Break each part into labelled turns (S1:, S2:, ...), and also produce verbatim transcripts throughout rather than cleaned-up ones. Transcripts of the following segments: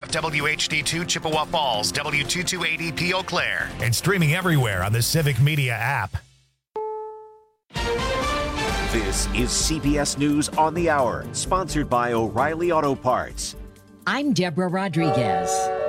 S1: W H D two Chippewa Falls, W two two eight zero P Eau Claire, and streaming everywhere on the Civic Media app.
S2: This is C B S News on the Hour, sponsored by O'Reilly Auto Parts.
S3: I'm Deborah Rodriguez.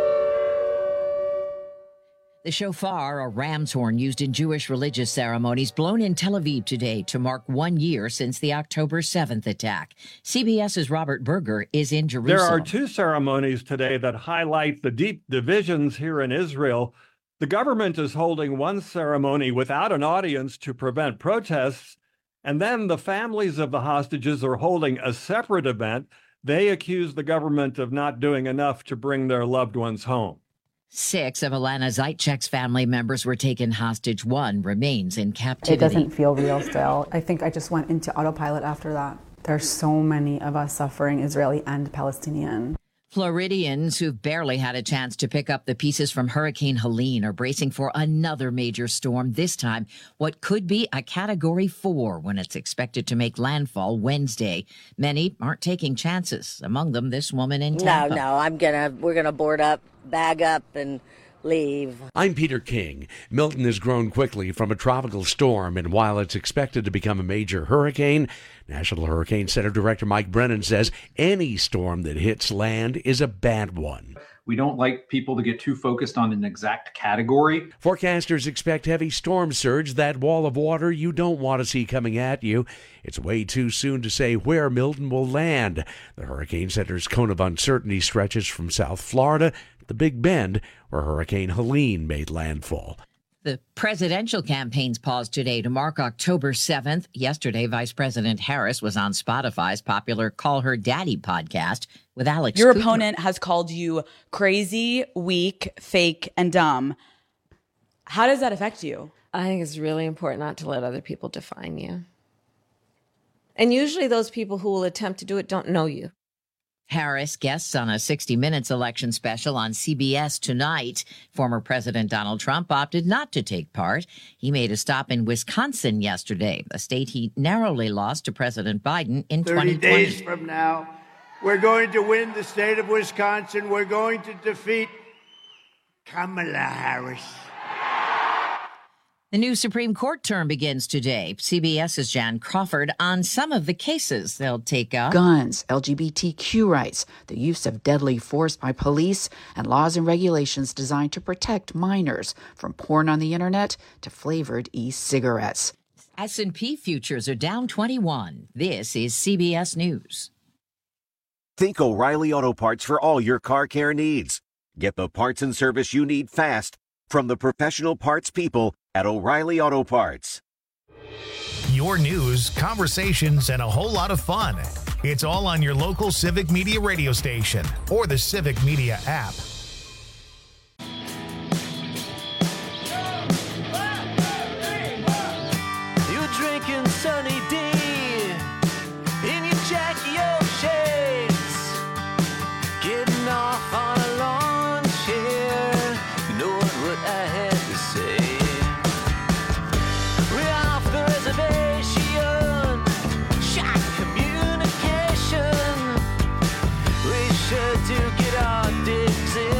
S3: The shofar, a ram's horn used in Jewish religious ceremonies, blown in Tel Aviv today to mark one year since the October seventh attack. CBS's Robert Berger is in Jerusalem.
S4: There are two ceremonies today that highlight the deep divisions here in Israel. The government is holding one ceremony without an audience to prevent protests, and then the families of the hostages are holding a separate event. They accuse the government of not doing enough to bring their loved ones home.
S3: Six of Alana Zaitchek's family members were taken hostage. One remains in captivity.
S5: It doesn't feel real still. I think I just went into autopilot after that. There's so many of us suffering, Israeli and Palestinian.
S3: Floridians who've barely had a chance to pick up the pieces from Hurricane Helene are bracing for another major storm, this time what could be a Category four when it's expected to make landfall Wednesday. Many aren't taking chances, among them this woman in Tampa.
S6: No, no, I'm gonna, we're gonna board up, bag up, and leave.
S7: I'm Peter King. Milton has grown quickly from a tropical storm, and while it's expected to become a major hurricane, National Hurricane Center Director Mike Brennan says any storm that hits land is a bad one.
S8: We don't like people to get too focused on an exact category.
S7: Forecasters expect heavy storm surge, that wall of water you don't want to see coming at you. It's way too soon to say where Milton will land. The Hurricane Center's cone of uncertainty stretches from South Florida to the Big Bend, where Hurricane Helene made landfall.
S3: The presidential campaigns paused today to mark October seventh. Yesterday, Vice President Harris was on Spotify's popular Call Her Daddy podcast with Alex
S9: Your
S3: Cooper.
S9: opponent has called you crazy, weak, fake, and dumb. How does that affect you?
S10: I think it's really important not to let other people define you. And usually those people who will attempt to do it don't know you.
S3: Harris guests on a sixty minutes election special on C B S tonight. Former President Donald Trump opted not to take part. He made a stop in Wisconsin yesterday, a state he narrowly lost to President Biden in twenty twenty.
S11: thirty days from now, we're going to win the state of Wisconsin. We're going to defeat Kamala Harris.
S3: The new Supreme Court term begins today. CBS's Jan Crawford on some of the cases they'll take up.
S12: Guns, L G B T Q rights, the use of deadly force by police, and laws and regulations designed to protect minors, from porn on the internet to flavored e-cigarettes.
S3: S and P futures are down twenty-one. This is C B S News.
S2: Think O'Reilly Auto Parts for all your car care needs. Get the parts and service you need fast from the professional parts people at O'Reilly Auto Parts.
S1: Your news, conversations, and a whole lot of fun. It's all on your local Civic Media radio station or the Civic Media app.
S13: You're drinking Sunny D in your Jackie O shades, getting off on a lawn chair, knowing what I had to say. We're off the reservation, shot communication. We sure do get our digs in.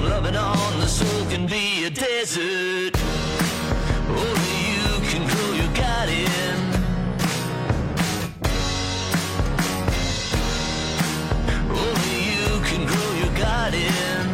S13: from Lebanon, the soul can be a desert. Only you can grow your garden. Only you can grow your garden.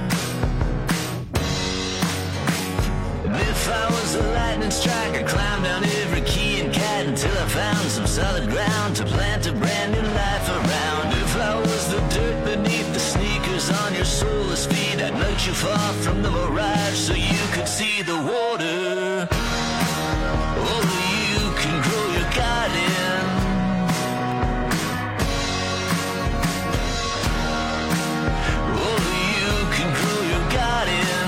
S13: And if I was a lightning strike, I'd climb down every key and cat until I found some solid ground to plant a brand new life around. If I was the dirt beneath the sneakers on your soulless feet, I'd light you far from the mirage so you could see the water. Only you can grow your garden. Only you can grow your garden.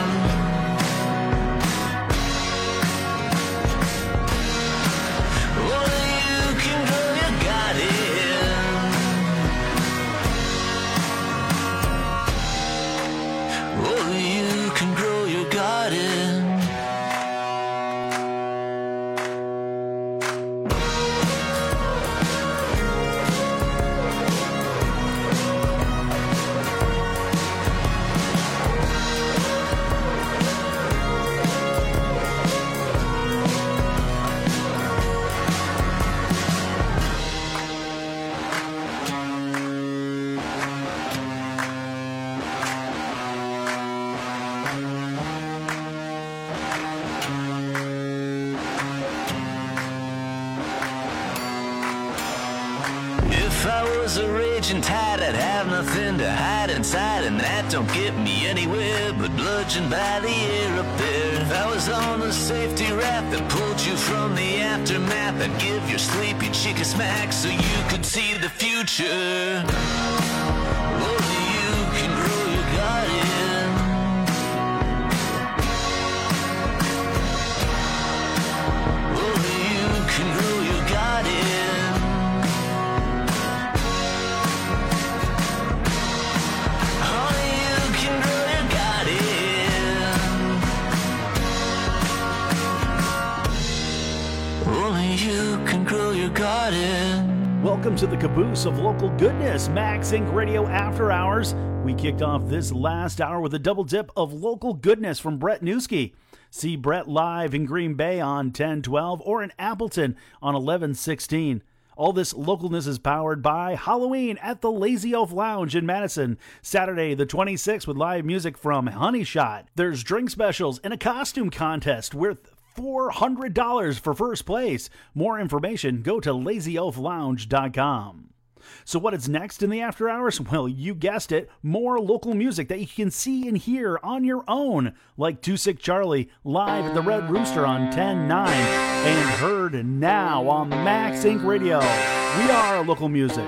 S13: Only you can grow your garden. Only you can grow your garden. If I was a raging tide, I'd have nothing to hide inside, and that don't get me anywhere but bludgeoned by the air up there. If I was on the safety raft that pulled you from the aftermath, I'd give your sleepy chick a smack so you could see the future. Only you can grow your garden. Only you can grow your garden. Only you can grow your garden. Only you can grow your garden.
S14: Welcome to the caboose of local goodness, Max Incorporated. Radio After Hours. We kicked off this last hour with a double dip of local goodness from Brett Newski. See Brett live in Green Bay on ten twelve or in Appleton on eleven sixteen. All this localness is powered by Halloween at the Lazy Elf Lounge in Madison, Saturday the twenty-sixth with live music from Honey Shot. There's drink specials and a costume contest worth four hundred dollars for first place. More information, go to lazy elf lounge dot com. So what is next in the After Hours? Well, you guessed it, more local music that you can see and hear on your own, like Too Sick Charlie live at the Red Rooster on ten nine and heard now on Max Incorporated. Radio. We are local music.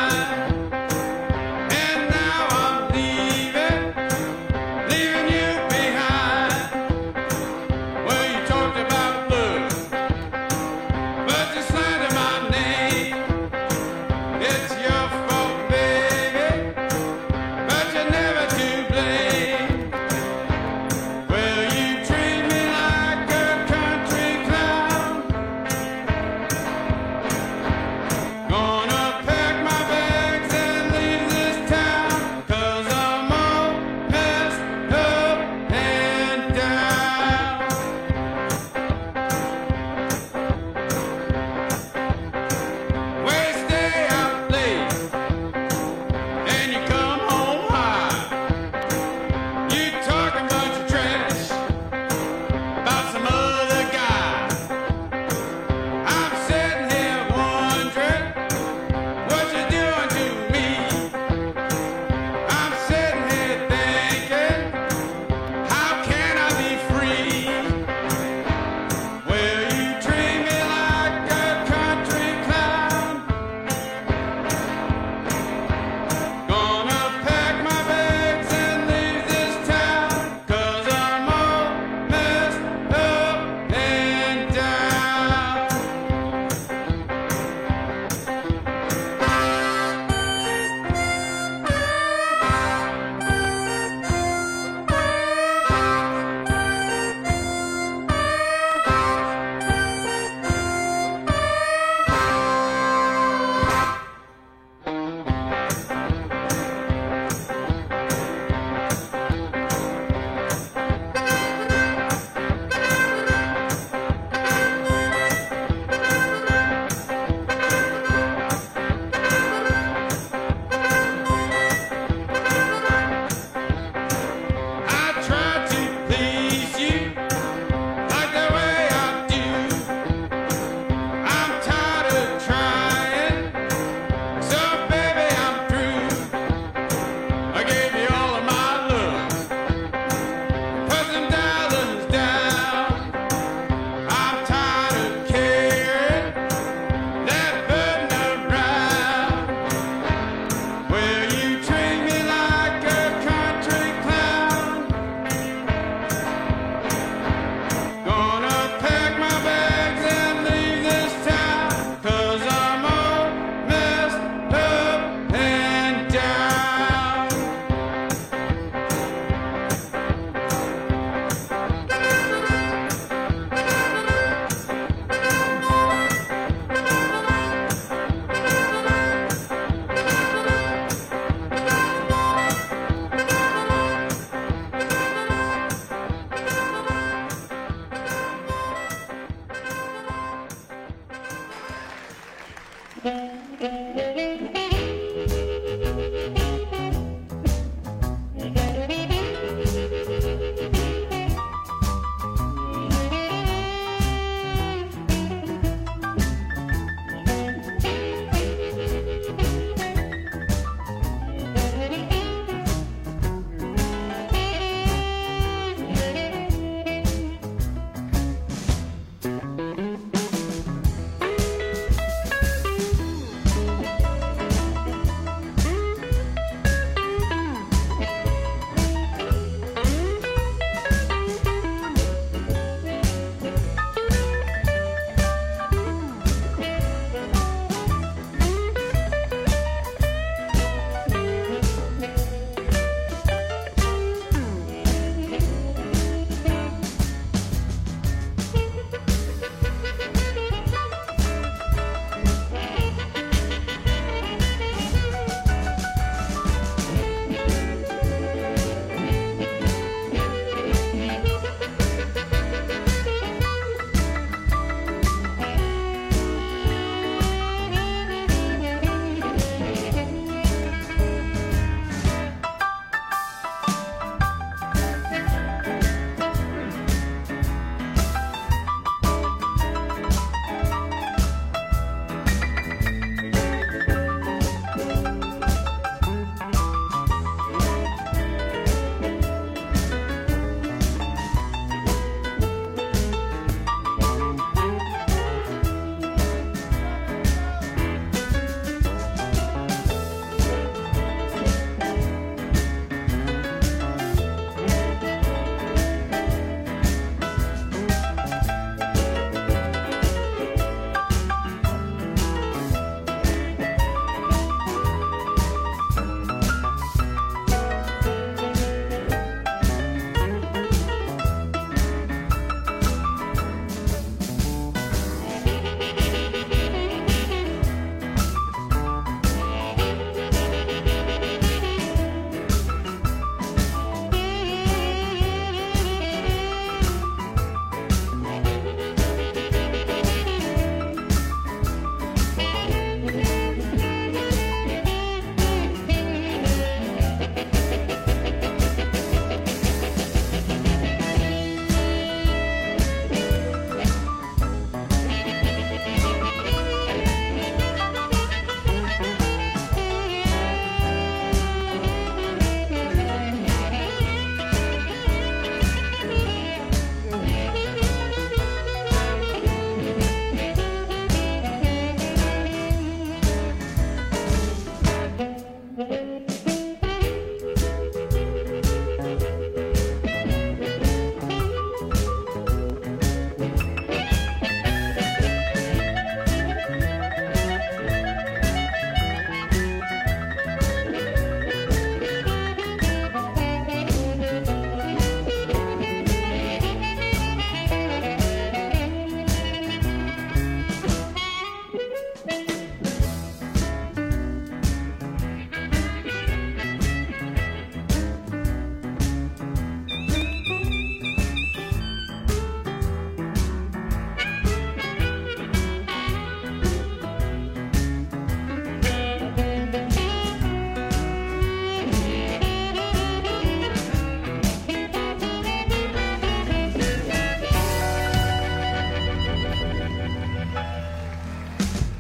S15: Leaving you.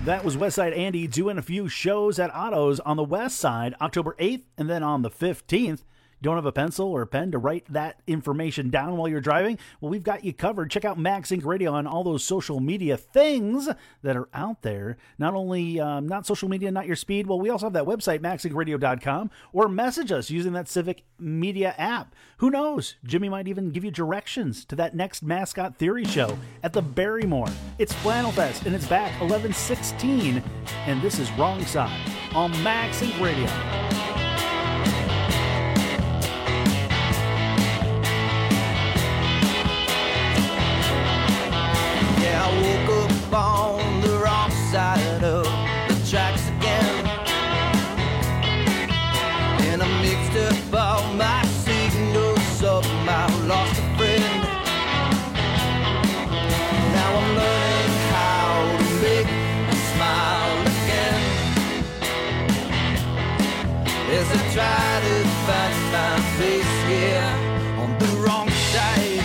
S14: That was Westside Andy doing a few shows at Otto's on the west side, October eighth, and then on the fifteenth. Don't have a pencil or a pen to write that information down while you're driving? Well, we've got you covered. Check out Max Inc Radio on all those social media things that are out there. Not only um, not social media, not your speed. Well, we also have that website, max inc radio dot com, or message us using that Civic Media app. Who knows? Jimmy might even give you directions to that next Mascot Theory show at the Barrymore. It's Flannel Fest, and it's back eleven sixteen, and this is Wrong Side on Max Inc Radio.
S13: I woke up on the wrong side of the tracks again, and I mixed up all my signals up, I lost a friend. Now I'm learning how to make a smile again, as I try to find my place here on the wrong side.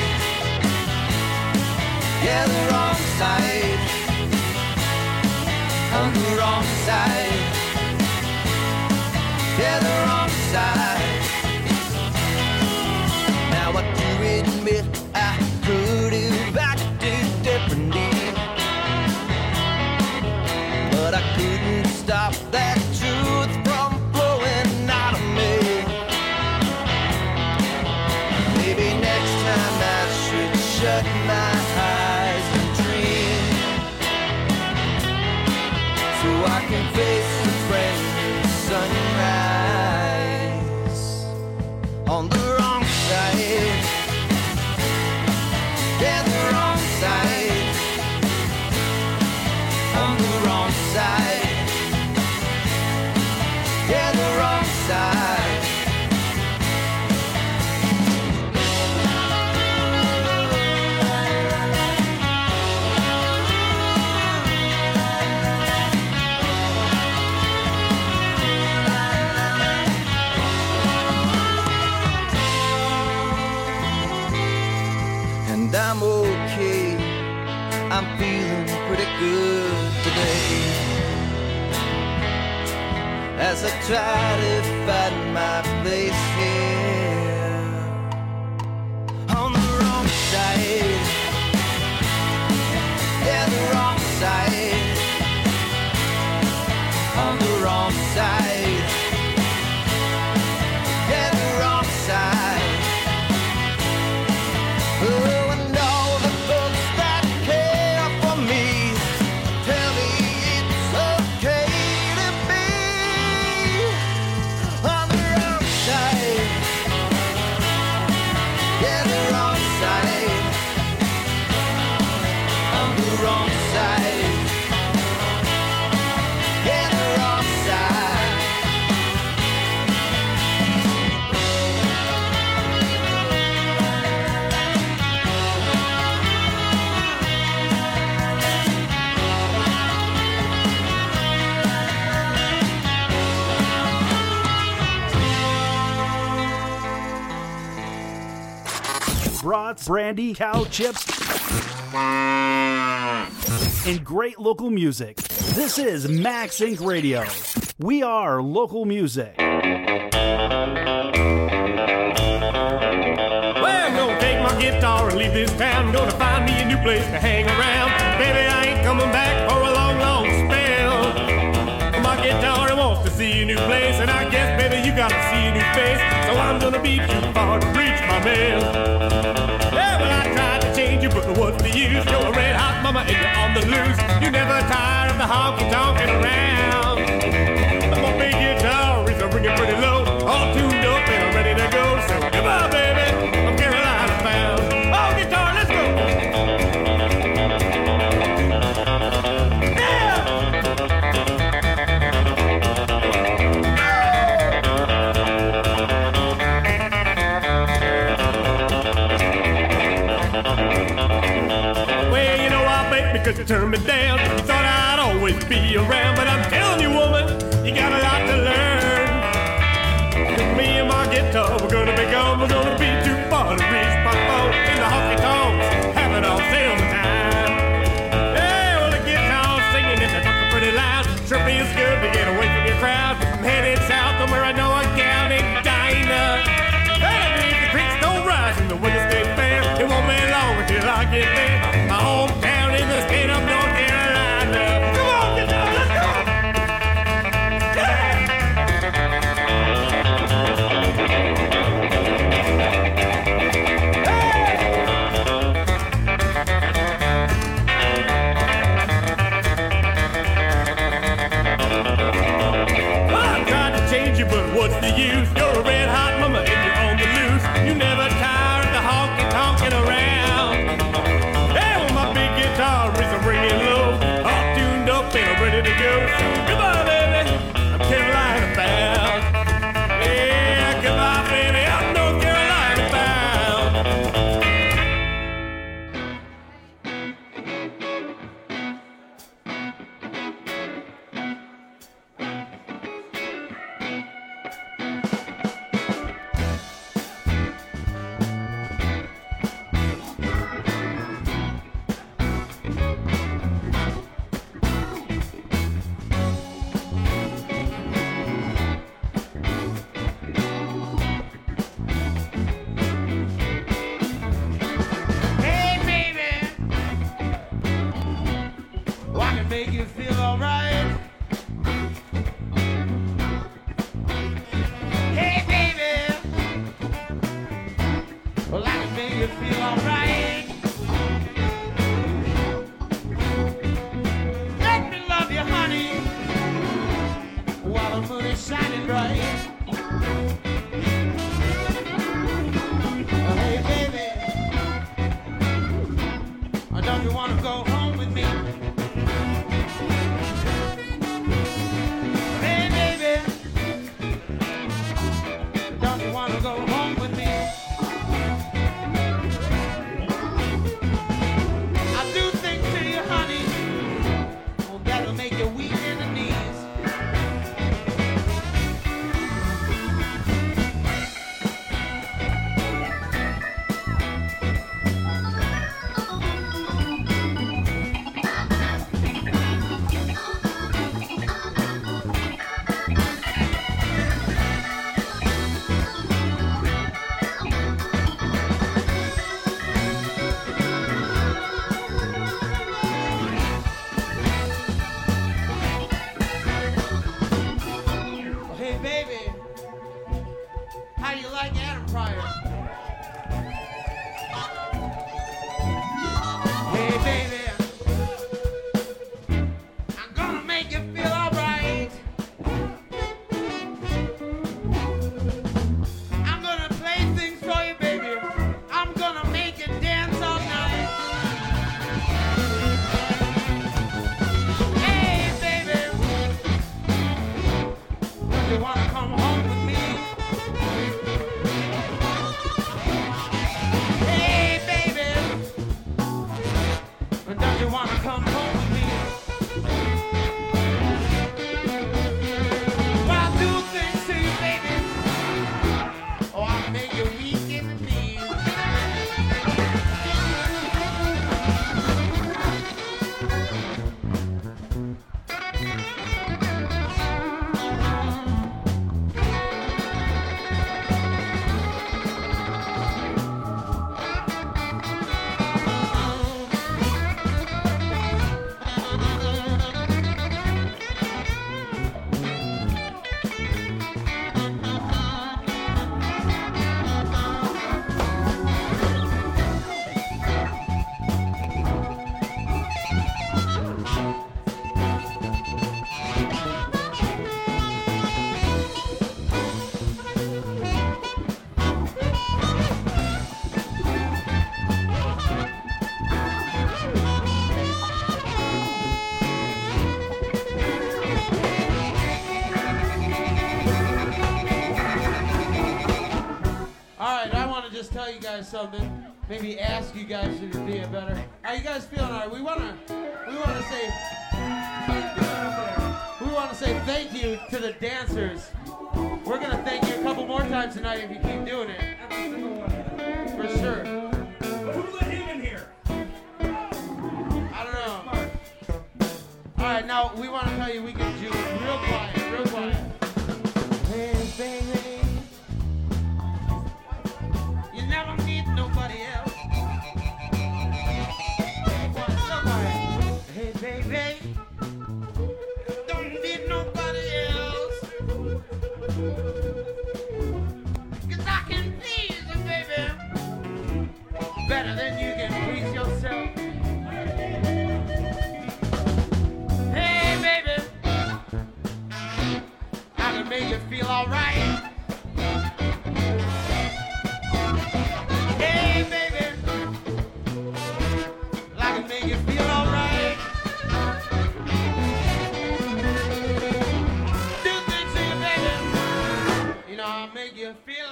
S13: Yeah, the wrong side, on the wrong side, yeah, the wrong side. Now I do admit I could have acted differently, but I couldn't stop that truth from flowing out of me. Maybe next time I should shut my eyes and dream, so I can face the brand new sunrise on the wrong side. Yeah, the wrong side, on the wrong side. Yeah, the wrong side. And I'm okay, I'm feeling pretty good today, as I try to find my place here on the wrong side. Yeah, the wrong side, on the wrong side. Yeah, the wrong side. Oh,
S14: Brats, brandy, cow chips, and great local music. This is Max Inc Radio. We are local music.
S15: Well, I'm gonna take my guitar and leave this town. Gonna find me a new place to hang around. Baby, I ain't coming back for a long, long spell. My guitar wants to see a new place, and I guess, baby, you gotta see a new face. So I'm gonna be too far to reach my mail. Yeah, well, I tried to change you, but what's the use? You're a red hot mama and you're on the loose. You never tired of the honky tonkin' around. My big guitar is ringing pretty low, all tuned up and ready to go. So goodbye, baby, I'm Carolina bound. Oh, guitar, let's go. Well, you know I bet because you turned me down. You thought I'd always be around, but I'm telling you, woman, you got a lot to learn. Me and my guitar, we're gonna be gone. We're gonna be too far to reach my phone in the honky tonks, have it all sale time. Yeah, well, the guitar singing in the dark pretty loud. I get there. My hometown in the state of North Carolina. Come on, get down, let's go! I'm trying to change you, but what's the use? You're a red hot mama and you're on the loose. You never tired of the honky tonkin' around. Hey, well, my big guitar is ringing low, all tuned up and I'm ready to go. Goodbye, baby, I'm Carolina bound. Yeah, goodbye, baby, I'm North Carolina bound. Hey, baby, well, I can make you feel alright. Hey, baby, well, I can make you feel alright. Let me love you, honey, while the moon is shining bright. Hey, baby, don't you want to go home with me? Hey, baby, don't you want to go home with me? I do think to you, honey, well, that'll make you weak in the knees. Hey, baby, how you like Adam Pryor? Hey, baby, I'm gonna make you feel alright. I'm gonna play things for you, baby. I'm gonna make you dance all night. Hey, baby, don't you wanna come home with me? Hey, baby, don't you wanna come home with me? Well, I'll do things to you, baby. Oh, I'll make you weak in the knees. just tell you guys something. Maybe ask you guys to be a better. How you guys feeling? All right, we wanna, we wanna say, we wanna say thank you to the dancers. We're gonna thank you a couple more times tonight if you keep doing it. For sure. But who let him in here? I don't know. All right, now we want to tell you we can do it real quiet, real quiet. Hey, baby, you never meet nobody else.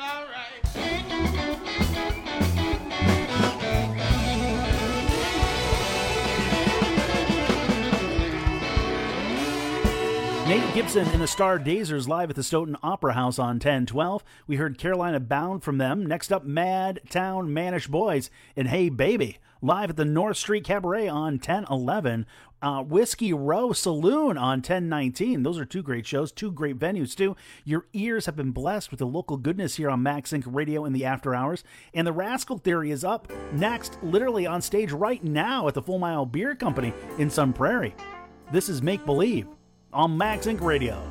S14: Nate Gibson and the Star Dazers live at the Stoughton Opera House on ten twelve. We heard Carolina Bound from them. Next up, Mad Town Manish Boys and Hey Baby live at the North Street Cabaret on ten eleven. Uh, Whiskey Row Saloon on ten nineteen. Those are two great shows, two great venues too. Your ears have been blessed with the local goodness here on Max Inc Radio in the after hours. And the Rascal Theory is up next, literally on stage right now at the Full Mile Beer Company in Sun Prairie. This is Make Believe on Max Inc Radio.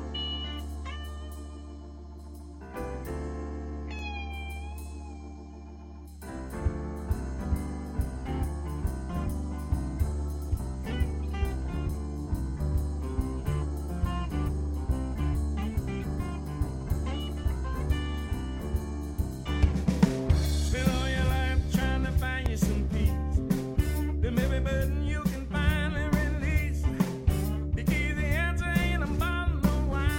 S15: You can finally release. The easy answer ain't a bottle of wine.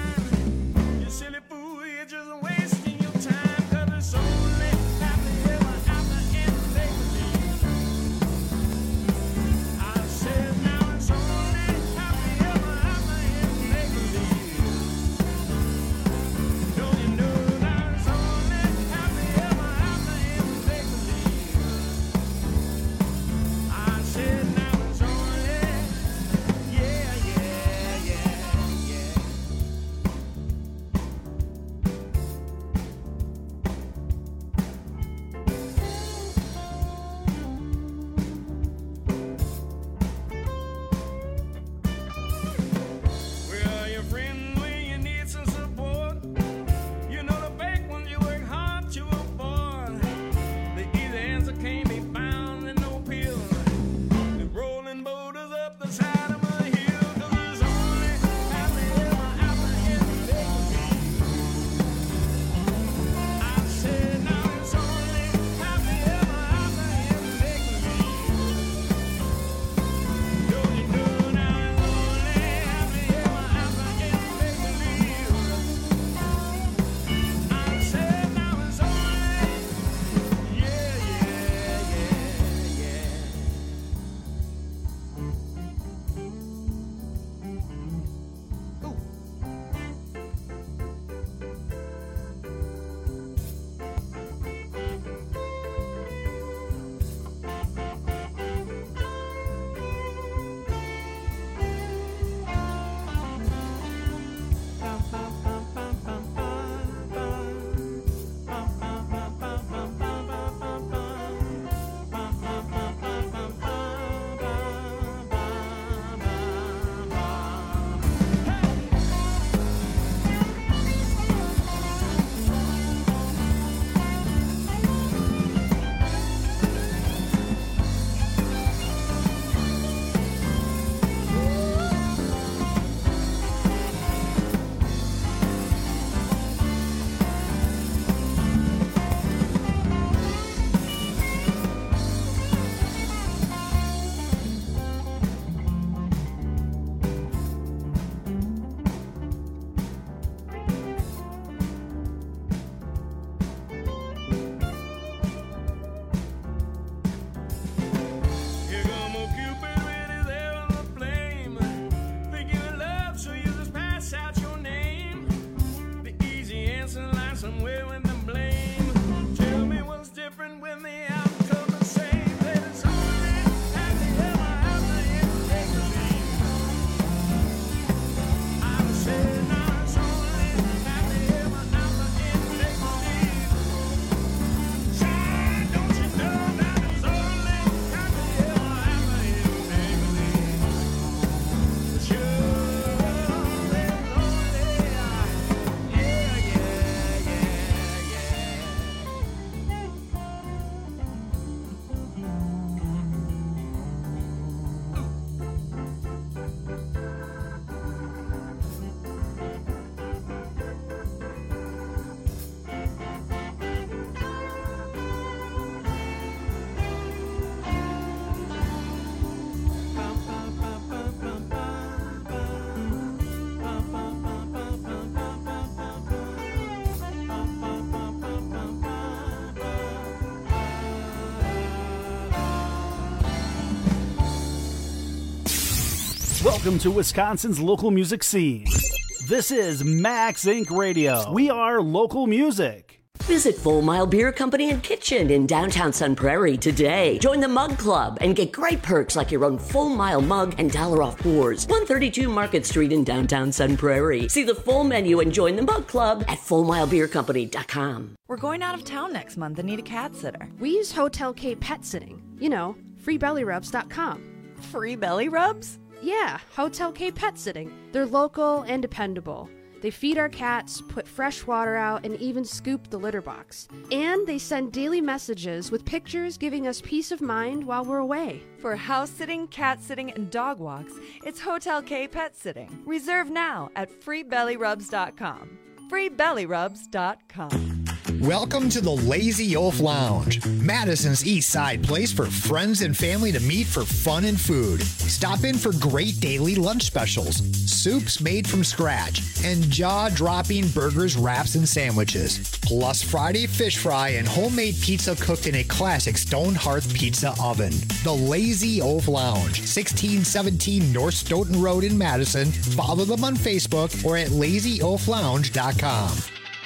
S14: Welcome to Wisconsin's local music scene. This is Max Incorporated. Radio. We are local music.
S16: Visit Full Mile Beer Company and Kitchen in downtown Sun Prairie today. Join the Mug Club and get great perks like your own Full Mile mug and dollar off pours. one thirty-two Market Street in downtown Sun Prairie. See the full menu and join the Mug Club at full mile beer company dot com.
S17: We're going out of town next month and need a cat sitter.
S18: We use Hotel K Pet Sitting. You know, free belly rubs dot com.
S17: Free belly rubs?
S18: Yeah, Hotel K Pet Sitting. They're local and dependable. They feed our cats, put fresh water out, and even scoop the litter box. And they send daily messages with pictures giving us peace of mind while we're away.
S17: For house sitting, cat sitting, and dog walks, it's Hotel K Pet Sitting. Reserve now at free belly rubs dot com. free belly rubs dot com.
S19: Welcome to the Lazy Oaf Lounge, Madison's East Side place for friends and family to meet for fun and food. Stop in for great daily lunch specials, soups made from scratch, and jaw-dropping burgers, wraps, and sandwiches. Plus Friday fish fry and homemade pizza cooked in a classic stone hearth pizza oven. The Lazy Oaf Lounge, sixteen seventeen North Stoughton Road in Madison. Follow them on Facebook or at lazy oaf lounge dot com.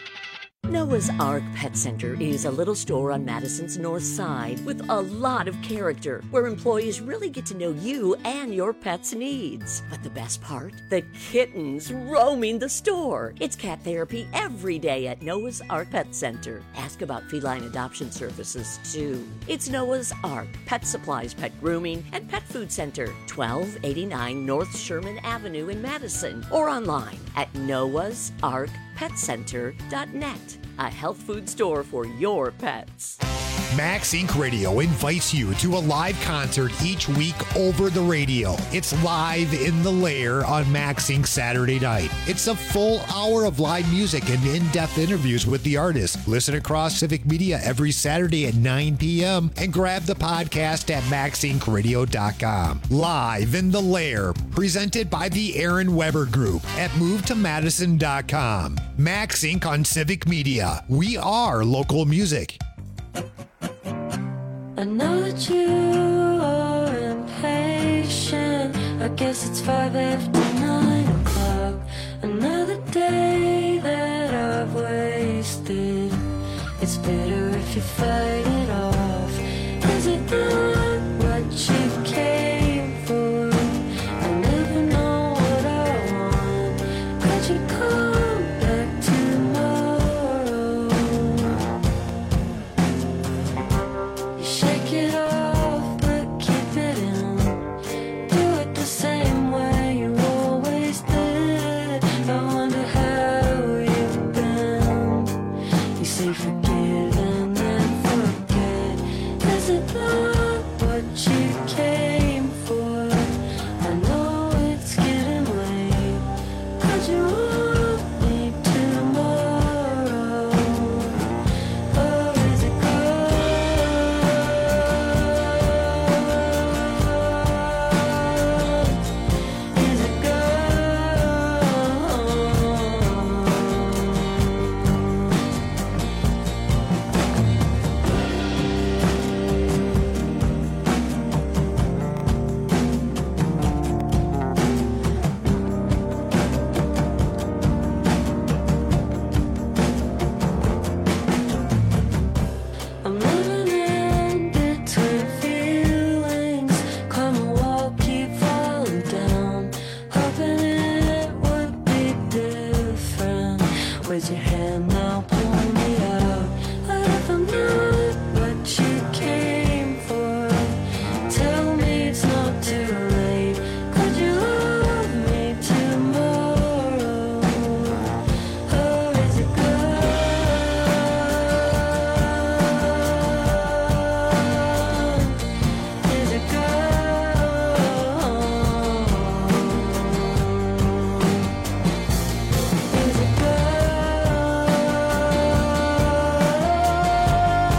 S16: Noah's Ark Pet Center is a little store on Madison's north side with a lot of character, where employees really get to know you and your pet's needs. But the best part? The kittens roaming the store. It's cat therapy every day at Noah's Ark Pet Center. Ask about feline adoption services, too. It's Noah's Ark Pet Supplies, Pet Grooming, and Pet Food Center, twelve eighty-nine North Sherman Avenue in Madison, or online at noahs ark pet center dot net. A health food store for your pets.
S19: Max Incorporated. Radio invites you to a live concert each week over the radio. It's Live in the Lair on Max Incorporated. Saturday night. It's a full hour of live music and in-depth interviews with the artists. Listen across Civic Media every Saturday at nine p.m. and grab the podcast at max inc radio dot com. Live in the Lair, presented by the Aaron Weber Group at move to madison dot com. Max Incorporated on Civic Media. We are local music.
S20: I know that you are impatient. I guess it's five after nine o'clock. Another day that I've wasted. It's better if you fight it off. Is it not what you came for? I never know what I want. Could you come back tomorrow? You shake it off, but keep it in. Do it the same way you always did. I wonder how you've been. You say forgive and then forget. Is it not what you came for? I know it's getting late. Could you want me tomorrow? Or is it gone? Is it I'm living in between feelings. Come and walk, keep falling down. Hoping it would be different. Where's your hand now? Pull me out. What if I'm not what you came for? Tell me it's not too late. Could you love me tomorrow? Or is it gone? Is it gone? Is it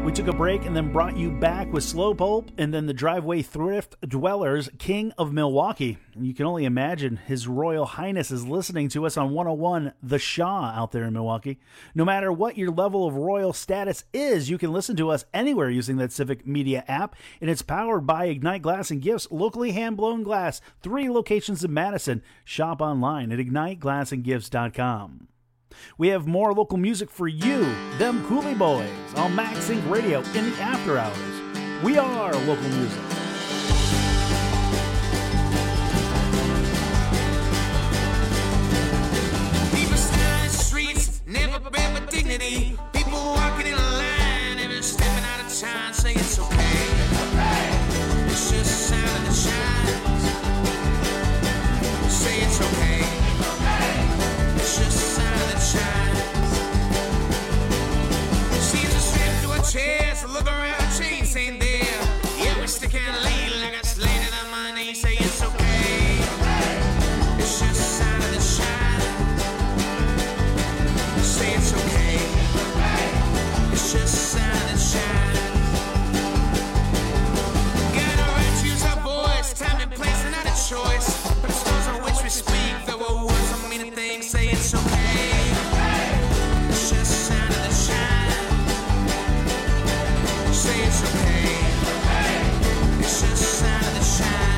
S14: We took a break and then brought you back with Slow Pulp and then the Driveway Thrift Dwellers, King of Milwaukee. And you can only imagine His Royal Highness is listening to us on one oh one The Shaw out there in Milwaukee. No matter what your level of royal status is, you can listen to us anywhere using that Civic Media app, and it's powered by Ignite Glass and Gifts, locally hand-blown glass, three locations in Madison. Shop online at ignite glass and gifts dot com. We have more local music for you, them Coolie Boys, on Max Inc Radio in the after hours. We are local music.
S13: People stand in the streets, never been with dignity. People walking in a line, never stepping out of time, saying it's okay. It's just a sound of the chimes. Say it's okay. It's just a sound of the chimes. Seems to slip to a chair, so look around, the chains ain't there. Yeah, we stick and lean like I slated on my knees. Say it's okay. It's just a sound of the chimes. Say it's okay. It's just a sound of the chimes. Got a right to use our voice, time and place, and not a choice. But the stones on which we speak, though it was a meaning thing. Say it's okay. It's just a sound of the chimes. Say it's okay. It's just a sound of the chimes.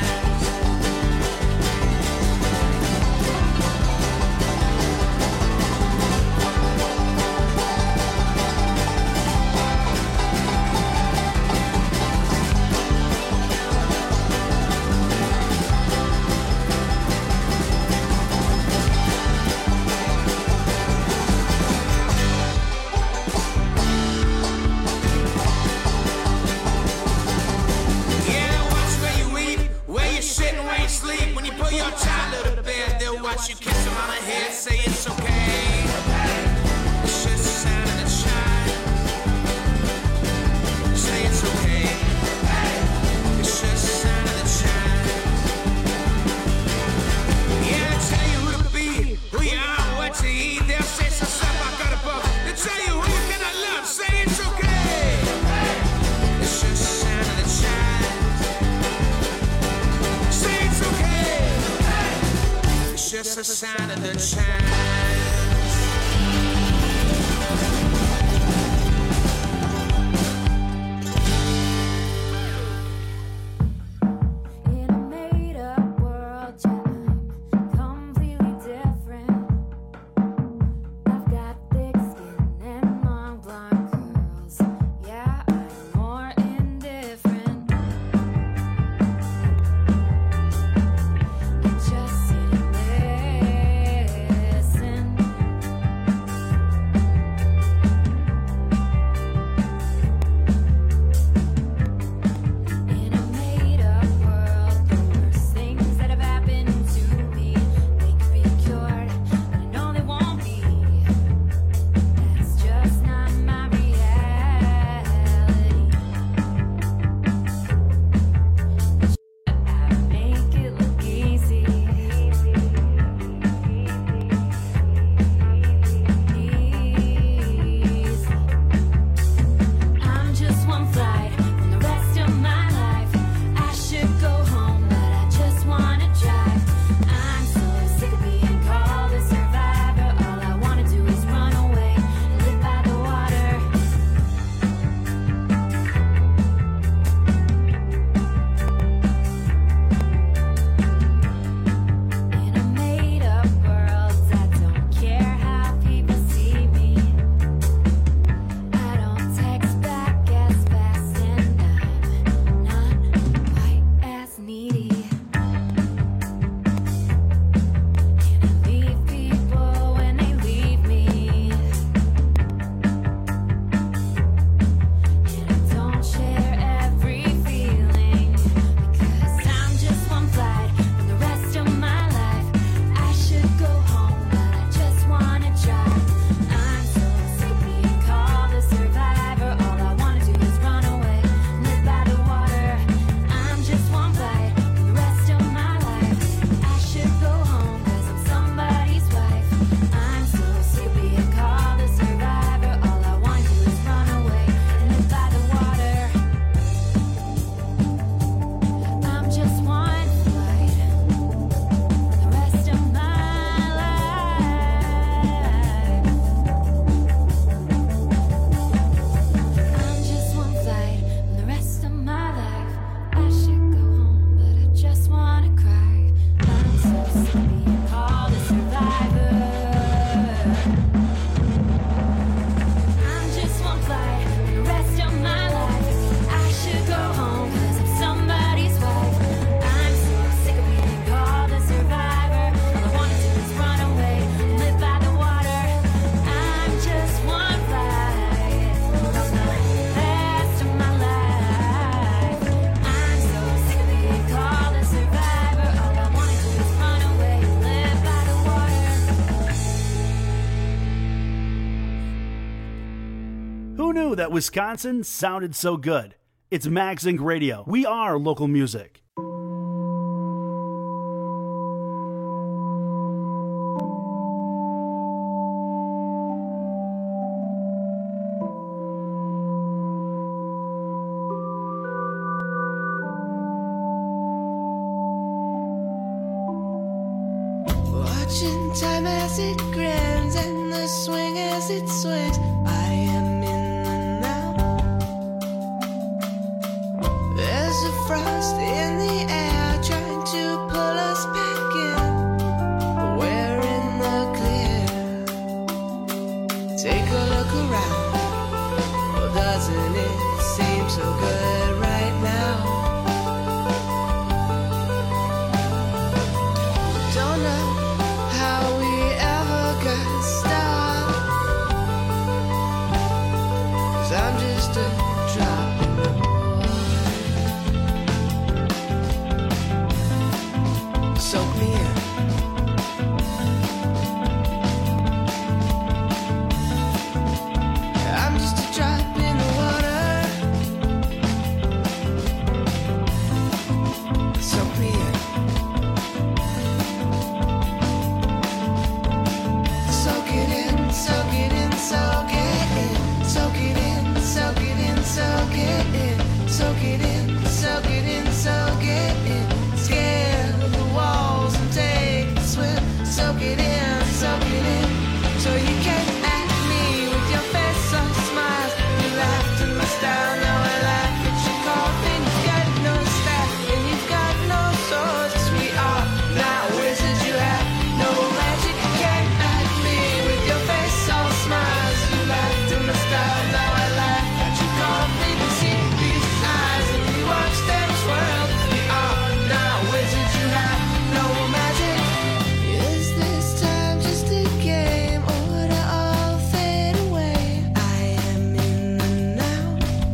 S13: Yeah, watch where you eat, where you sit and where you sleep. When you put your child to bed, they'll watch you kiss him on the head. Say it's okay. It's just the sound of the chimes. Say it's okay. It's just the sound of the chimes. Yeah, they tell you who to be, who you are, what to eat. They'll say some stuff I got above. They tell you who you cannot love. Say it's okay. It's just the sound of the chimes. Say it's okay. It's just the sound of the chimes.
S20: In a made-up world, yeah, I'm completely different. I've got thick skin and long blonde curls. Yeah, I'm more indifferent. You're just sitting there, listening.
S14: Who knew that Wisconsin sounded so good? It's Max Inc Radio. We are local music.
S20: Watching time as it grins and the swing as it swings. I am in the now. There's a frost in the air trying to pull us back in. But we're in the clear. Take a look around. Well, doesn't it seem so good right now? Don't know how we ever got started, 'cause I'm just a drop in the water. Soak me in. I'm just a drop in the water. Soak me in. Soak it in, soak it in, soak it in, soak it in, soak it in, soak it in, soak it in, soak it in, soak it in. Scale the walls and take a swim. Soak it in, soak it in. So you came at me with your face all smiles. You laughed in my style, now I laugh at your coughing. You've got no staff and you've got no swords. 'Cause we are not wizards, you have no magic. You came at me with your face all smiles. You laughed in my style, now I laugh at your coughing. You see these eyes and you watch them swirl. We are not wizards, you have no magic. Is this time just a game or would it all fade away? I am in the now.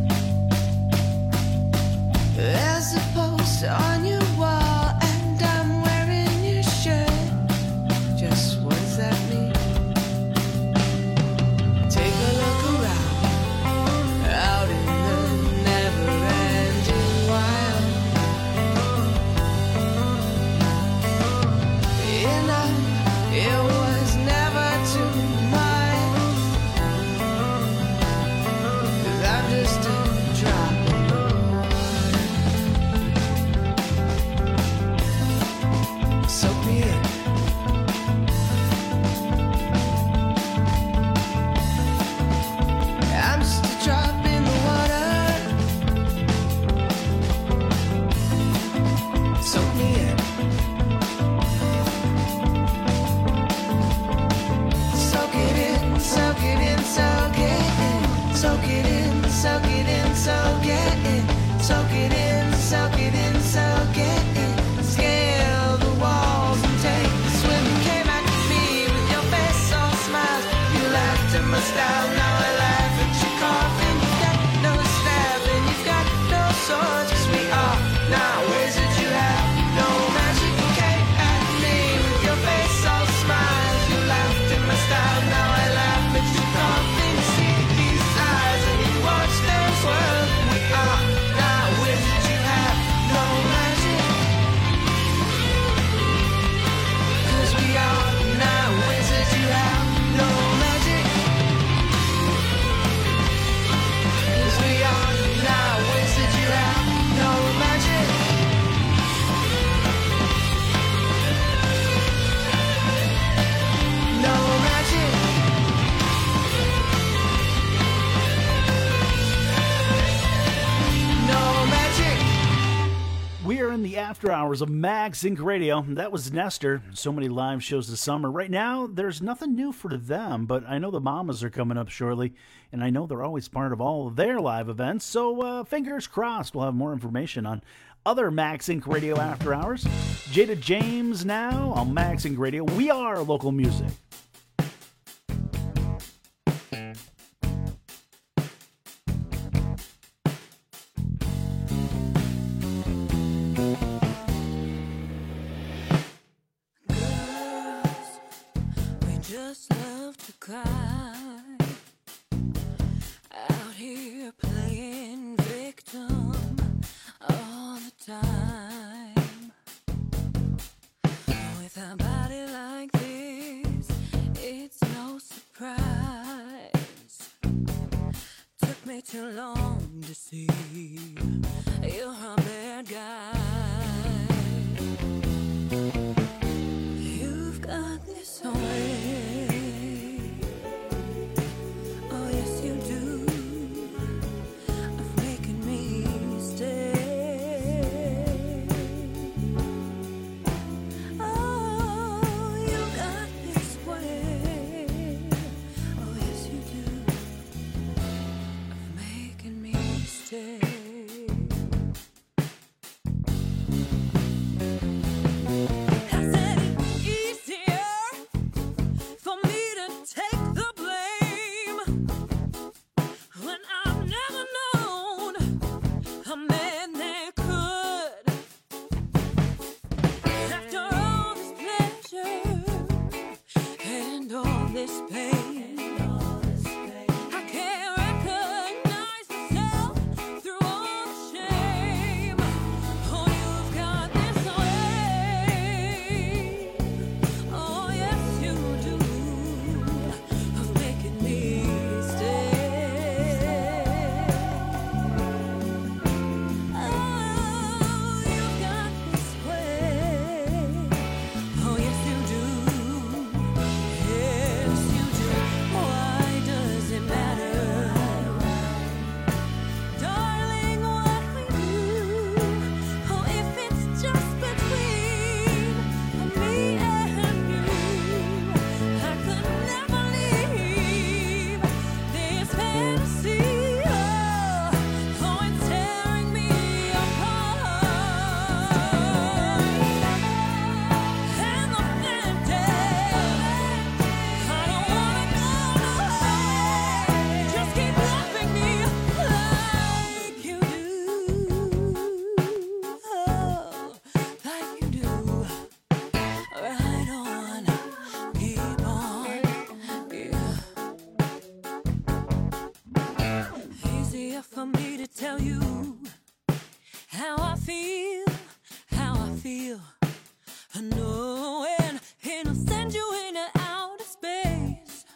S20: There's a poster on your wall and I'm wearing your shirt. Just what does that mean? Take a look around, out in the never-ending wild. Enough, it was never too much. 'Cause I'm just a drop in the water. Soak me in. I'm just a drop in the water. Soak me in. Soak it in, soak it in, soak it in. Soak it in, soak it in, soak it in. Soak it in, soak it in, soak it in. Scale the walls and take a swim. You came at me with your face all smiles. You laughed at my style, now I laugh at your coughing. You've got no staff and you've got no swords. 'Cause we are not wizards, you have no magic. You came at me with your face all smiles. You laughed at my style, now I laugh at your coughing. You see these eyes and you watch them swirl. We are not wizards, you have no magic. 'Cause we are not wizards, you have no magic. 'Cause we are not wizards, you have no magic. No magic. No magic.
S14: We are in the after hours of Max Inc Radio. That was Nestor. So many live shows this summer. Right now, there's nothing new for them, but I know the Mamas are coming up shortly, and I know they're always part of all of their live events. So uh, fingers crossed we'll have more information on other Max Inc Radio after hours. Jada James now on Max Inc Radio. We are local music.
S20: We just love to cry. me too long to see you're a bad guy. You've got this way. Oh, yes, you do. Of making me stay. Oh, you got this way. Oh, yes, you do. Of making me stay. This pain, I can't recognize myself through all the shame. Oh, you've got this way. Oh, yes, you do. Of making me stay. Oh, you've got this way. Oh, yes, you do. For me to tell you how I feel, how I feel, knowing it'll send you into outer space.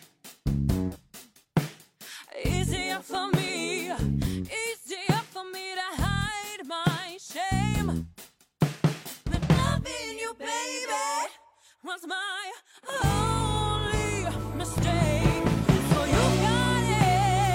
S20: Easier for me, easier for me to hide my shame. But loving you, baby, was my only mistake. So you got it.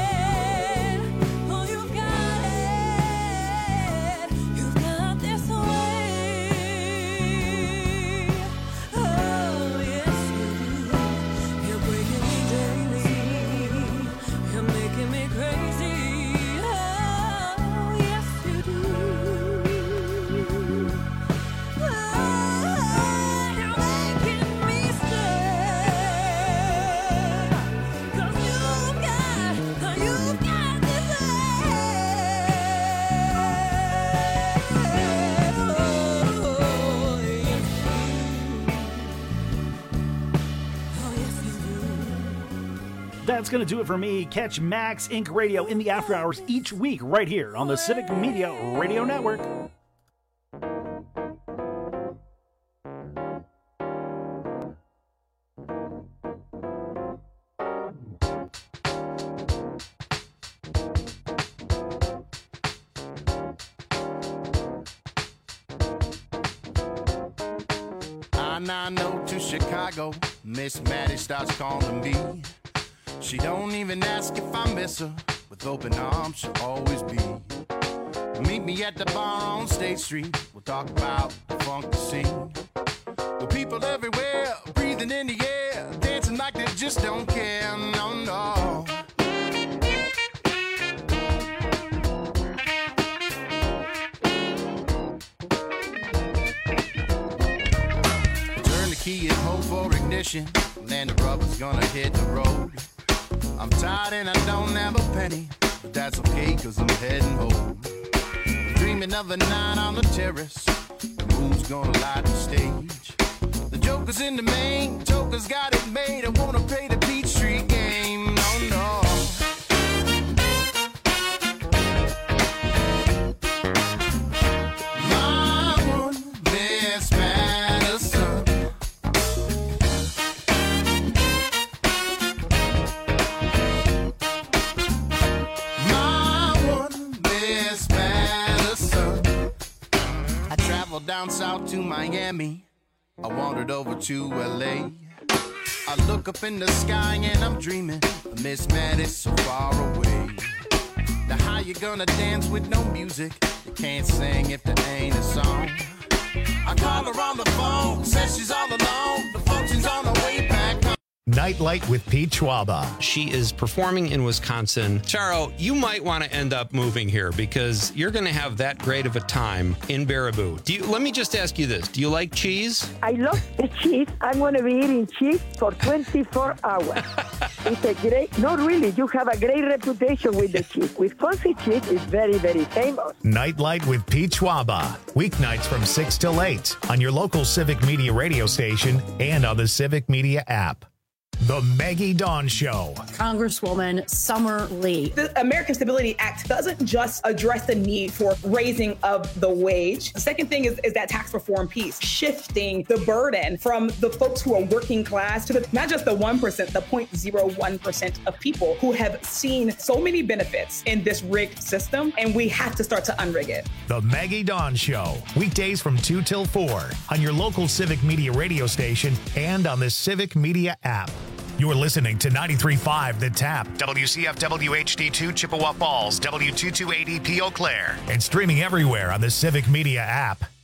S14: That's going to do it for me. Catch Max Incorporated. Radio in the after hours each week right here on the Civic Media Radio Network.
S21: I nine oh to Chicago, Miss Maddie starts calling me. She don't even ask if I miss her. With open arms, she'll always be. Meet me at the bar on State Street. We'll talk about the funky scene. With people everywhere, breathing in the air, dancing like they just don't care. No, no. Turn the key and hold for ignition. Then the rubber's gonna hit the road. I'm tired and I don't have a penny, but that's okay cause I'm heading home. I'm dreaming of a night on the terrace, the moon's gonna light the stage. The joker's in the main, joker's got it made. I wanna play the Beach Street game, no, no. My one best Madison. down south to Miami. I wandered over to L A. I look up in the sky and I'm dreaming of Miss Maddie so far away. Now how you gonna dance with no music? You can't sing if there ain't a song. I call her on the phone, says she's all alone. The function's on the way back home.
S1: Nightlight with Pete Schwaba.
S4: She is performing in Wisconsin. Charo, you might want to end up moving here because you're going to have that great of a time in Baraboo. Do you, let me just ask you this. Do you like cheese?
S22: I love the cheese. I'm going to be eating cheese for twenty-four hours. It's a great, not really, you have a great reputation with the cheese. Wisconsin cheese is very, very famous.
S1: Nightlight with Pete Schwaba. Weeknights from six till eight on your local Civic Media radio station and on the Civic Media app. The Maggie Dawn Show.
S23: Congresswoman Summer Lee.
S24: The American Stability Act doesn't just address the need for raising of the wage. The second thing is, is that tax reform piece, shifting the burden from the folks who are working class to the, not just the one percent, the zero point zero one percent of people who have seen so many benefits in this rigged system, and we have to start to unrig it.
S1: The Maggie Dawn Show. Weekdays from two till four on your local Civic Media radio station and on the Civic Media app. You're listening to ninety-three point five The Tap, W C F W H D two Chippewa Falls, W two two eight E P Eau Claire, and streaming everywhere on the Civic Media app.